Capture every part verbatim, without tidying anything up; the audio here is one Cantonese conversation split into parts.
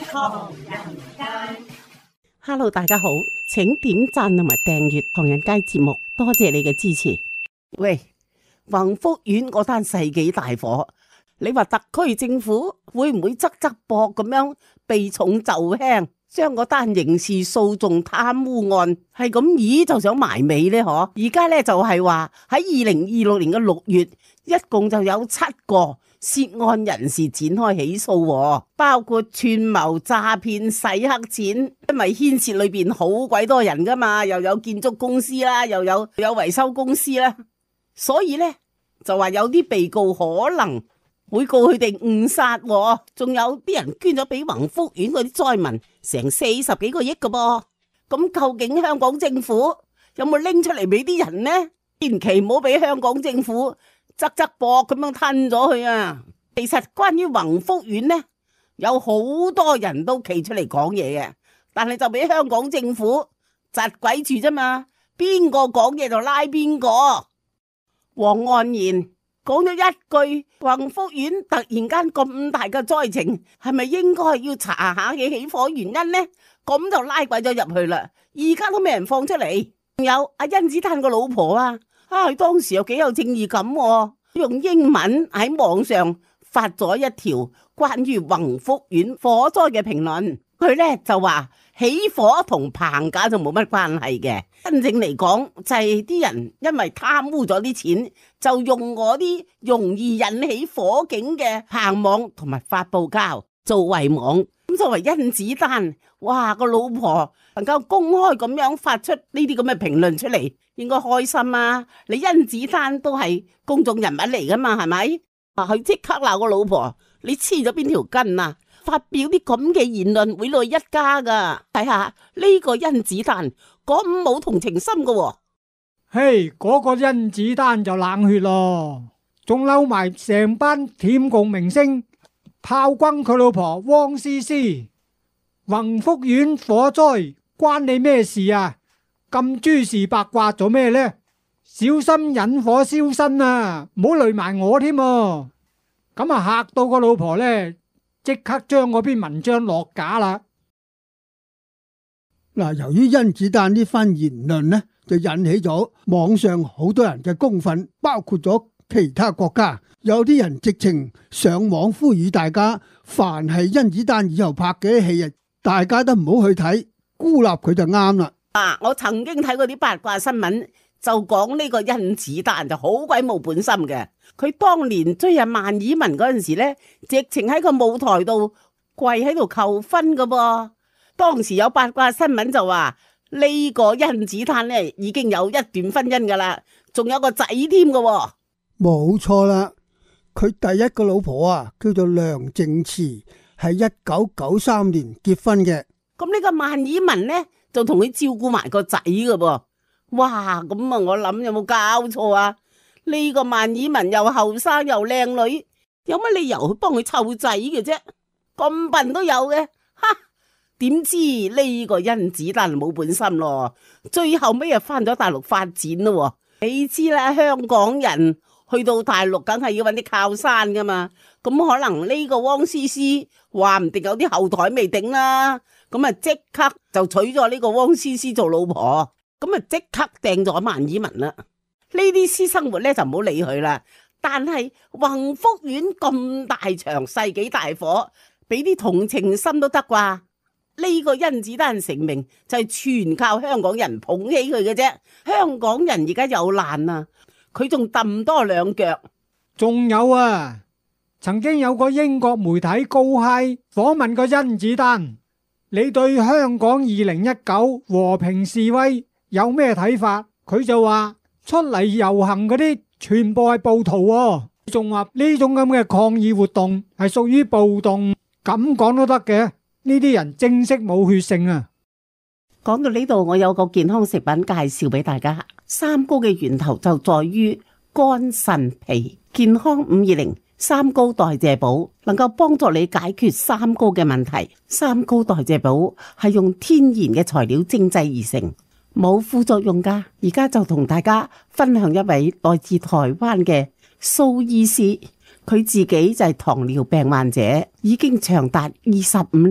唐人街。 Hello， 大家好，請點讚同埋訂閱唐人街節目，多謝你嘅支持。喂，宏福苑嗰單世紀大火，你話特區政府會唔會側側膊咁樣避重就輕，將嗰單刑事訴訟貪污案係咁咦就想埋尾呢？嗬，而家呢就係話喺二零二六年嘅六月，一共就有七個涉案人士展開起訴，包括串謀詐騙、洗黑錢，因為牽涉裏邊好鬼多人噶嘛，又有建築公司啦，又有有維修公司啦，所以呢，就話有啲被告可能會告佢哋誤殺，仲有啲人捐咗俾宏福苑嗰啲災民成四十幾個億噶噃，咁究竟香港政府有冇拎出嚟俾啲人呢？千祈唔好俾香港政府側側膊咁樣吞咗佢啊！其實關於宏福苑呢，有好多人都企出嚟講嘢嘅，但係就俾香港政府窒鬼住啫嘛，邊個講嘢就拉邊個。黃安然講咗一句，宏福苑突然間咁大嘅災情，係咪應該要查下嘅起火原因呢？咁就拉鬼咗入去啦，而家都未人放出嚟。仲有阿甄子丹個老婆啊！啊！佢當時又幾有正義感喎，用英文喺網上發咗一條關於宏福苑火災嘅評論。佢呢就話起火同棚架就冇乜關係嘅，真正嚟講就係啲人因為貪污咗啲錢，就用嗰啲容易引起火警嘅棚網同埋發泡膠做圍網。咁作為甄子丹，哇，個老婆能夠公開咁樣發出呢啲咁嘅評論出嚟，應該開心啊！你甄子丹都係公眾人物嚟噶嘛，係咪？啊，佢即刻鬧個老婆，你黐咗邊條筋啊？發表啲咁嘅言論會累一家噶。睇下呢個甄子丹咁冇同情心噶喎。 嘿，嗰個甄子丹就冷血咯，仲嬲埋成班舔共明星炮轟佢老婆汪詩詩。宏福苑火災關你咩事啊？咁諸事八卦做咩呢？小心引火燒身啊！唔好累埋我添啊！咁啊嚇到個老婆呢，即刻將嗰篇文章落架啦。 嗱，由於甄子丹呢番言論呢，就引起咗網上好多人嘅公憤，包括咗其他國家，有啲人直情上網呼籲大家，凡係甄子丹以後拍嘅戲啊，大家都唔好去睇，孤立佢就啱啦。 啊！我曾經睇過啲八卦新聞，就講呢個甄子丹就好鬼冇本心嘅。佢當年追阿萬綺雯嗰陣時呢，直情喺個舞台度跪喺度求婚噶噃。當時有八卦新聞就話呢個甄子丹呢已經有一段婚姻噶啦，仲有個仔添噶。 冇錯啦，佢第一個老婆啊叫做梁靜茹，係一九九三年結婚嘅。 咁呢個萬綺雯呢，就同佢照顧埋個仔噶噃。哇！咁啊，我諗有冇搞錯啊？呢個萬綺雯又後生又靚女，有乜理由去幫佢湊仔嘅啫？咁笨都有嘅，哈！點知呢個甄子丹冇本心咯，最後尾又翻咗大陸發展咯。你知啦，香港人去到大陸梗係要搵啲靠山噶嘛。咁可能呢個汪詩詩話唔定有啲後台未定啦。咁啊，即刻就娶咗呢個汪詩詩做老婆，咁啊，即刻訂咗萬綺雯啦。呢啲私生活咧就唔好理佢啦。但係宏福苑咁大場世紀大火，俾啲同情心都得啩？呢個甄子丹成名就係全靠香港人捧起佢嘅啫。香港人而家有難啊，佢仲揼多兩腳。 仲有啊，曾經有個英國媒體高嗨訪問過甄子丹。你對香港二零一九和平示威有咩睇法？佢就話出嚟遊行嗰啲全部係暴徒喎，仲話呢種咁嘅抗議活動係屬於暴動，咁講都得嘅。呢啲人正式冇血性啊！ 講到呢度，我有個健康食品介紹俾大家。三高嘅源頭就在於肝腎脾，健康五二零。三高代謝寶能夠幫助你解決三高嘅問題。三高代謝寶係用天然嘅材料精製而成，冇副作用噶。而家就同大家分享一位來自台灣嘅蘇醫師，佢自己就係糖尿病患者，已經長達二十五年，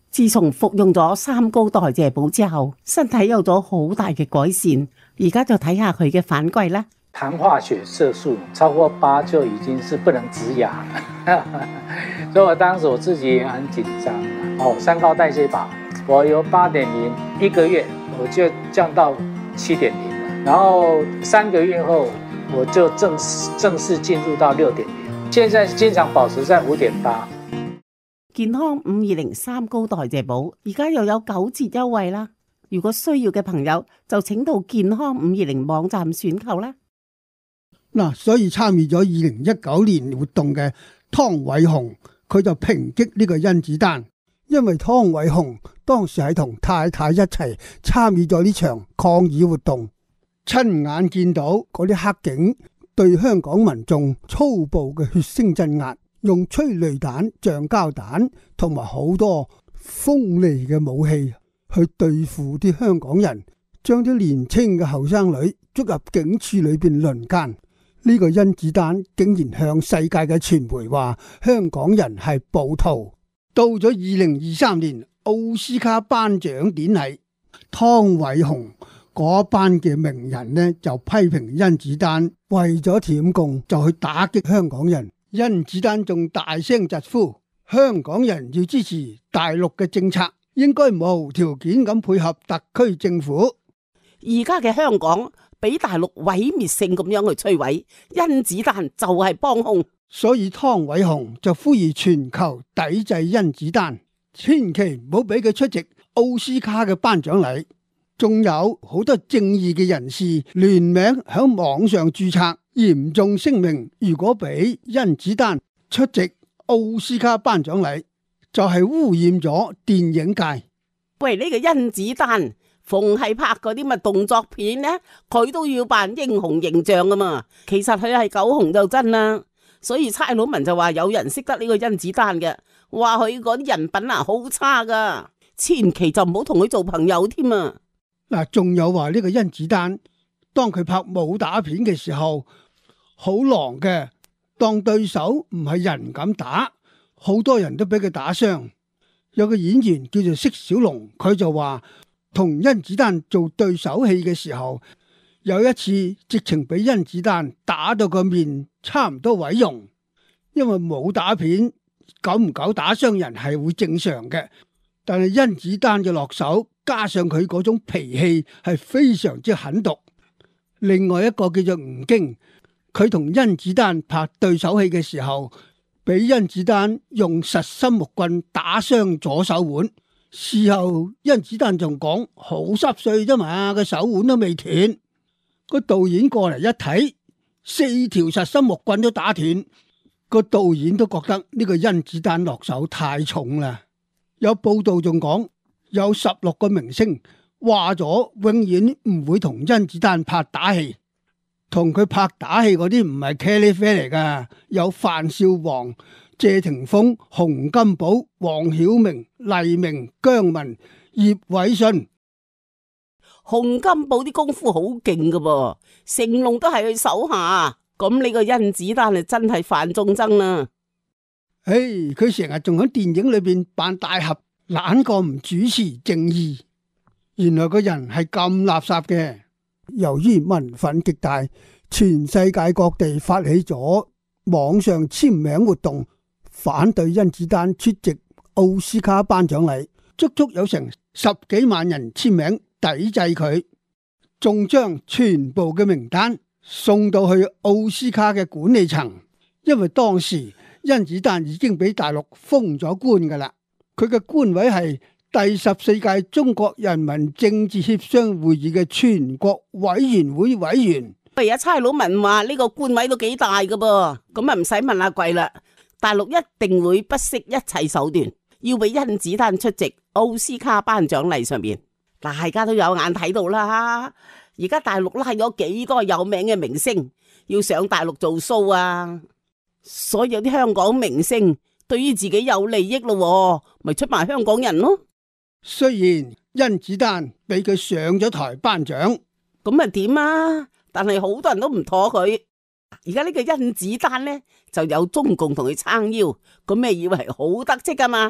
自從服用咗三高代謝寶之後，身體有咗好大嘅改善。而家就睇下佢嘅反饋啦。 糖化血色素超過八就已經是不能止癢了，所以我當時我自己也很緊張。哦，三高代謝寶，我由八點零一個月我就降到七點零了，然後三個月後我就正式正式進入到六點零，現在經常保持在五點八。 健康五二零三高代謝寶而家又有九折優惠啦！如果需要嘅朋友就請到健康五二零網站選購啦。 嗱，所以參與咗二零一九年活動嘅湯偉雄，佢就抨擊呢個甄子丹，因為湯偉雄當時係同太太一齊參與咗呢場抗議活動，親眼見到嗰啲黑警對香港民眾粗暴嘅血腥鎮壓，用催淚彈、橡膠彈同埋好多鋒利嘅武器去對付啲香港人，將啲年輕嘅後生女捉入警署裏邊輪姦。呢個甄子丹竟然向世界嘅傳媒話香港人係暴徒。到咗二零二三年奧斯卡頒獎典禮，湯偉雄嗰班嘅名人呢就批評甄子丹為咗舔共就去打擊香港人。甄子丹仲大聲疾呼香港人要支持大陸嘅政策，應該無條件咁配合特區政府。 而家嘅香港俾大陸毀滅性咁樣去摧毀，甄子丹就係幫兇， 所以湯偉雄就呼籲全球抵制甄子丹，千祈唔好俾佢出席奧斯卡嘅頒獎禮。仲有好多正義嘅人士聯名響網上註冊，嚴重聲明，如果俾甄子丹出席奧斯卡頒獎禮，就係污染咗電影界。 喂，呢個甄子丹逢係拍嗰啲咪動作片呢，佢都要扮英雄形象噶嘛。其實佢係狗熊就真啦，所以差佬文就話有人識得呢個甄子丹嘅，話佢嗰啲人品啊好差噶，千祈就唔好同佢做朋友添啊。 嗱，仲有話呢個甄子丹，當佢拍武打片嘅時候，好狼嘅，當對手唔係人咁打，好多人都俾佢打傷。有個演員叫做釋小龍，佢就話同甄子丹做對手戲嘅時候，有一次直情俾甄子丹打到個面差唔多毀容。因為武打片久唔久打傷人係會正常嘅，但係甄子丹嘅落手加上佢嗰種脾氣係非常之狠毒。另外一個叫做吳京，佢同甄子丹拍對手戲嘅時候，俾甄子丹用實心木棍打傷左手腕。事後甄子丹仲講好濕碎啫嘛，個手腕都未斷。個導演過嚟一睇，四條實心木棍都打斷，個導演都覺得呢個甄子丹落手太重啦。有報道仲講有十六個明星話咗永遠唔會同甄子丹拍打戲，同佢拍打戲嗰啲唔係茄喱啡嚟噶，有范少皇、謝霆鋒、洪金寶、黃曉明、黎明、姜文、葉偉信。 洪金寶啲功夫好勁噶噃，成龍都係佢手下。咁呢個甄子丹係真係犯眾憎啦。 唉，佢成日仲喺電影裏邊扮大俠，懶過唔主持正義。原來個人係咁垃圾嘅。由於民憤極大，全世界各地發起咗網上簽名活動，反對甄子丹出席奧斯卡頒獎禮，足足有成十幾萬人簽名抵制佢，仲將全部嘅名單送到去奧斯卡嘅管理層。因為當時甄子丹已經俾大陸封咗官噶啦，佢嘅官位係第十四屆中國人民政治協商會議嘅全國委員會委員。 而家差佬文話呢個官位都幾大噶噃，咁啊唔使問阿貴啦，大陸一定會不惜一切手段，要俾甄子丹出席奧斯卡頒獎禮上面。大家都有眼睇到啦，而家大陸拉咗幾多有名嘅明星要上大陸做 show 啊，所以有啲香港明星對於自己有利益咯，咪出賣香港人咯。 雖然甄子丹俾佢上咗台頒獎， 咁啊點啊？但係好多人都唔妥佢。而家呢個甄子丹呢，就有中共同佢撐腰，咁咩以為好得戚噶嘛？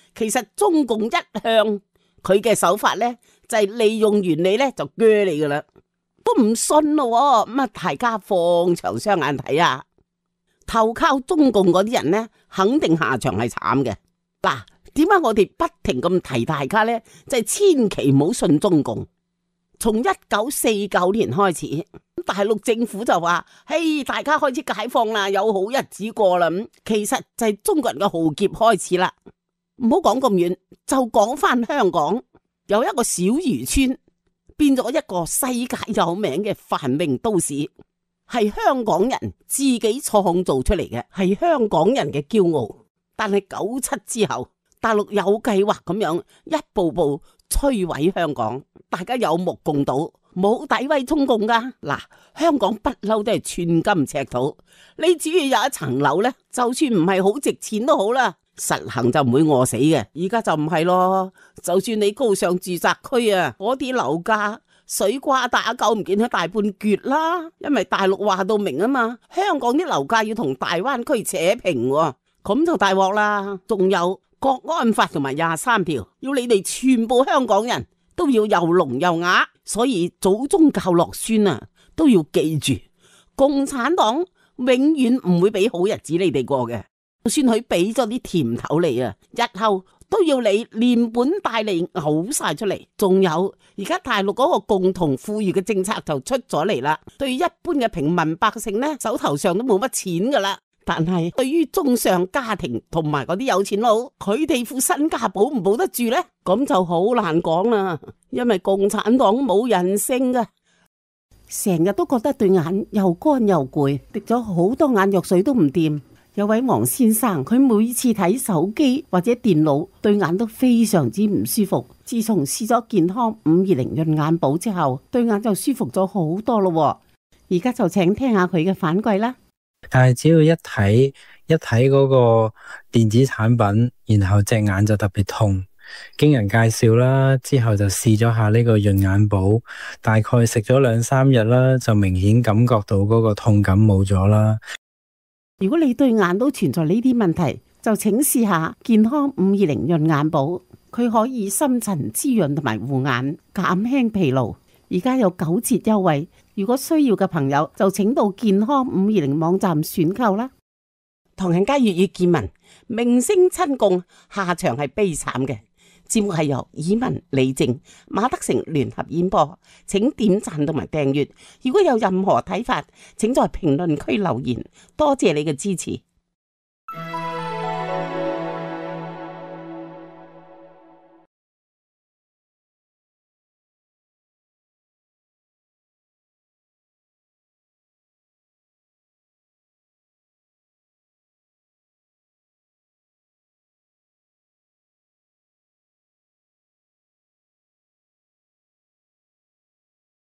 其實中共一向佢嘅手法咧，就係利用完你咧就鋸你噶啦，都唔信咯。咁啊，大家放長雙眼睇啊！投靠中共嗰啲人咧，肯定下場係慘嘅。嗱，點解我哋不停咁提大家咧？就係千祈唔好信中共。從一九四九年開始，大陸政府就話：嘿，大家開始解放啦，有好日子過啦。咁其實就係中國人嘅浩劫開始啦。唔好講咁遠，就講翻香港，有一個小漁村變咗一個世界有名嘅繁榮都市，係香港人自己創造出嚟嘅，係香港人嘅驕傲。但係九七之後，大陸有計劃咁樣一步步摧毀香港，大家有目共睹，冇詆毀中共噶。嗱，香港不嬲都係寸金尺土，你只要有一層樓呢，就算唔係好值錢都好啦，實行就唔會餓死嘅。而家就唔係咯，就算你高上住宅區啊，嗰啲樓價水瓜打狗唔見咗大半橛啦，因為大陸話到明啊嘛，香港啲樓價要同大灣區扯平喎，咁就大鑊啦。仲有國安法同埋廿三條，要你哋全部香港人都要又聾又啞，所以祖宗教落孫啊，都要記住，共產黨永遠唔會俾好日子你哋過嘅。就算佢俾咗啲甜頭嚟啊，日後都要你連本帶利嘔晒出嚟。仲有而家大陸嗰個共同富裕嘅政策就出咗嚟啦，對一般嘅平民百姓呢，手頭上都冇乜錢噶啦。但係對於中上家庭同埋嗰啲有錢佬，佢哋副身家保唔保得住呢？咁就好難講啦。因為共產黨冇人性噶，成日都覺得對眼又乾又攰，滴咗好多眼藥水都唔掂。有位黃先生，佢每次睇手機或者電腦，對眼都非常之唔舒服。自從試咗健康五二零潤眼寶之後，對眼就舒服咗好多咯。而家就請聽下佢嘅反饋啦。 但係只要一睇一睇嗰個電子產品，然後隻眼就特別痛，經人介紹啦，之後就試咗下呢個潤眼寶，大概食咗兩三日啦，就明顯感覺到嗰個痛感冇咗啦。 如果你對眼都存在呢啲問題，就請試下健康五二零潤眼寶，佢可以深層滋潤同埋護眼，減輕疲勞。而家有九折優惠，如果需要嘅朋友就請到健康五二零網站選購啦。唐人街粵語見聞，明星親共下場係悲慘嘅。節目係由以文、李靜、馬德成聯合演播，請點讚同埋訂閱。如果有任何睇法，請在評論區留言。多謝你嘅支持。